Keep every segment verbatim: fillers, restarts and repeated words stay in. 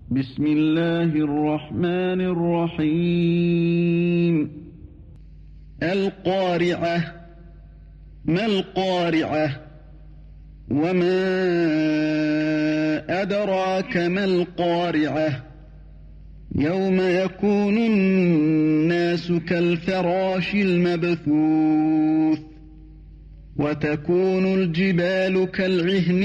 بسم الله الرحمن الرحيم القارعة ما القارعة وما أدراك ما القارعة يوم يكون الناس كالفراش المبثوث وتكون الجبال كالعهن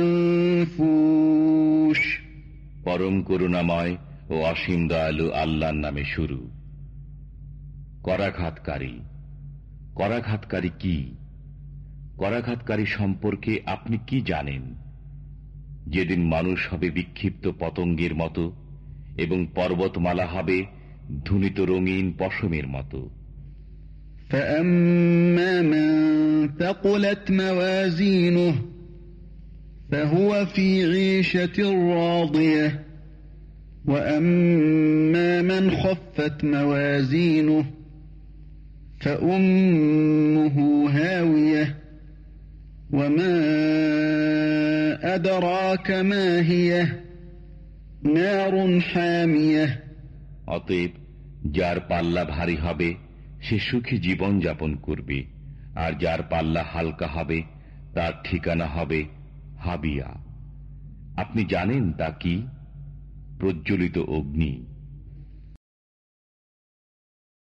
المنفوش পরম করুণাময় ও অসীম দয়ালু আল্লাহর নামে শুরু। করাঘাতকারী। করাঘাতকারী কি? করাঘাতকারী সম্পর্কে আপনি কি জানেন? যেদিন মানুষ হবে বিক্ষিপ্ত পতঙ্গের মতো এবং পর্বতমালা হবে ধুনিত রঙিন পশমের মতো। فأما من ثقلت موازينه فهو في عيشة راضية وأما من خفت موازينه فأمه هاوية وما أدراك ما هي نار حامية অতএব যার পাল্লা ভারী হবে সে সুখী জীবন যাপন করবে, আর যার পাল্লা হালকা হবে তার ঠিকানা হবে হাবিয়া। আপনি জানেন তা কি? প্রজ্বলিত অগ্নি।